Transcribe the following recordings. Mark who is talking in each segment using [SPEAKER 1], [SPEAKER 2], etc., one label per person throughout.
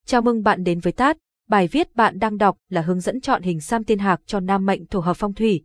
[SPEAKER 1] Chào mừng bạn đến với TAT. Bài viết bạn đang đọc là hướng dẫn chọn hình xăm tiên hạc cho nam mệnh thổ hợp phong thủy.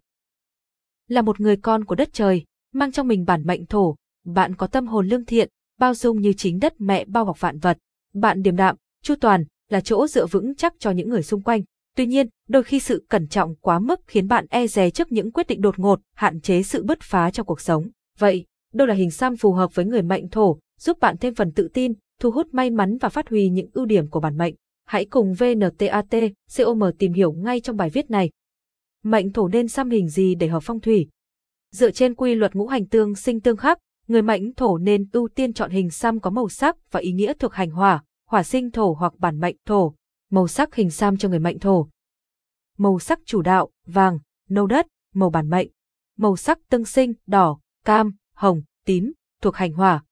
[SPEAKER 1] Là một người con của đất trời, mang trong mình bản mệnh thổ, bạn có tâm hồn lương thiện, bao dung như chính đất mẹ bao bọc vạn vật. Bạn điềm đạm, chu toàn, là chỗ dựa vững chắc cho những người xung quanh. Tuy nhiên, đôi khi sự cẩn trọng quá mức khiến bạn e dè trước những quyết định đột ngột, hạn chế sự bứt phá trong cuộc sống. Vậy, đâu là hình xăm phù hợp với người mệnh thổ, giúp bạn thêm phần tự tin, thu hút may mắn và phát huy những ưu điểm của bản mệnh? Hãy cùng VNTAT.com tìm hiểu ngay trong bài viết này. Mệnh thổ nên xăm hình gì để hợp phong thủy? Dựa trên quy luật ngũ hành tương sinh tương khắc, người mệnh thổ nên ưu tiên chọn hình xăm có màu sắc và ý nghĩa thuộc hành hỏa, hỏa sinh thổ hoặc bản mệnh thổ. Màu sắc hình xăm cho người mệnh thổ. Màu sắc chủ đạo: vàng, nâu đất, màu bản mệnh. Màu sắc tương sinh: đỏ, cam, hồng, tím, thuộc hành hỏa.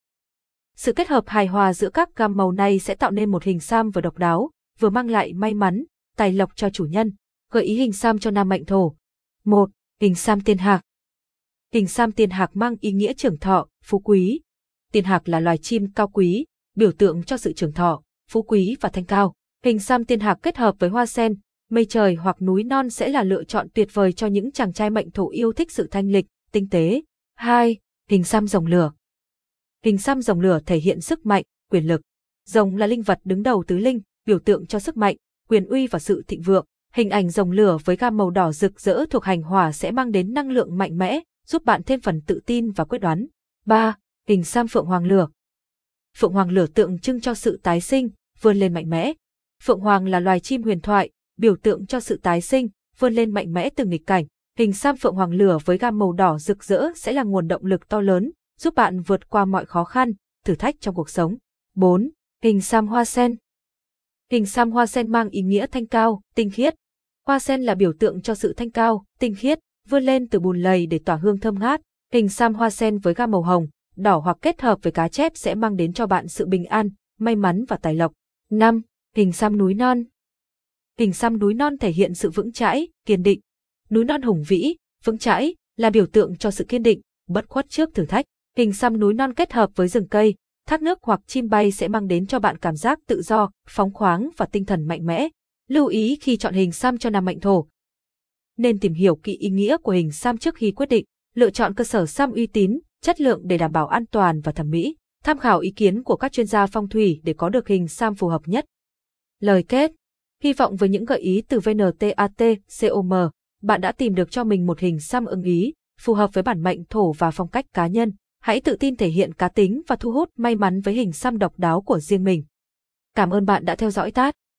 [SPEAKER 1] Sự kết hợp hài hòa giữa các gam màu này sẽ tạo nên một hình xăm vừa độc đáo, vừa mang lại may mắn, tài lộc cho chủ nhân. Gợi ý hình xăm cho nam mệnh thổ. 1. Hình xăm tiên hạc. Hình xăm tiên hạc mang ý nghĩa trưởng thọ, phú quý. Tiên hạc là loài chim cao quý, biểu tượng cho sự trưởng thọ, phú quý và thanh cao. Hình xăm tiên hạc kết hợp với hoa sen, mây trời hoặc núi non sẽ là lựa chọn tuyệt vời cho những chàng trai mệnh thổ yêu thích sự thanh lịch, tinh tế. 2. Hình xăm rồng lửa. Hình xăm rồng lửa thể hiện sức mạnh, quyền lực. Rồng là linh vật đứng đầu tứ linh, biểu tượng cho sức mạnh, quyền uy và sự thịnh vượng. Hình ảnh rồng lửa với gam màu đỏ rực rỡ thuộc hành hỏa sẽ mang đến năng lượng mạnh mẽ, giúp bạn thêm phần tự tin và quyết đoán. 3. Hình xăm phượng hoàng lửa. Phượng hoàng lửa tượng trưng cho sự tái sinh, vươn lên mạnh mẽ. Phượng hoàng là loài chim huyền thoại, biểu tượng cho sự tái sinh, vươn lên mạnh mẽ từ nghịch cảnh. Hình xăm phượng hoàng lửa với gam màu đỏ rực rỡ sẽ là nguồn động lực to lớn, giúp bạn vượt qua mọi khó khăn, thử thách trong cuộc sống. 4. Hình xăm hoa sen. Hình xăm hoa sen mang ý nghĩa thanh cao, tinh khiết. Hoa sen là biểu tượng cho sự thanh cao, tinh khiết, vươn lên từ bùn lầy để tỏa hương thơm ngát. Hình xăm hoa sen với gam màu hồng, đỏ hoặc kết hợp với cá chép sẽ mang đến cho bạn sự bình an, may mắn và tài lộc. 5. Hình xăm núi non. Hình xăm núi non thể hiện sự vững chãi, kiên định. Núi non hùng vĩ, vững chãi là biểu tượng cho sự kiên định, bất khuất trước thử thách. Hình xăm núi non kết hợp với rừng cây, thác nước hoặc chim bay sẽ mang đến cho bạn cảm giác tự do, phóng khoáng và tinh thần mạnh mẽ. Lưu ý khi chọn hình xăm cho nam mệnh thổ. Nên tìm hiểu kỹ ý nghĩa của hình xăm trước khi quyết định, lựa chọn cơ sở xăm uy tín, chất lượng để đảm bảo an toàn và thẩm mỹ. Tham khảo ý kiến của các chuyên gia phong thủy để có được hình xăm phù hợp nhất. Lời kết. Hy vọng với những gợi ý từ VNTAT.com, bạn đã tìm được cho mình một hình xăm ưng ý, phù hợp với bản mệnh thổ và phong cách cá nhân. Hãy tự tin thể hiện cá tính và thu hút may mắn với hình xăm độc đáo của riêng mình. Cảm ơn bạn đã theo dõi TAT.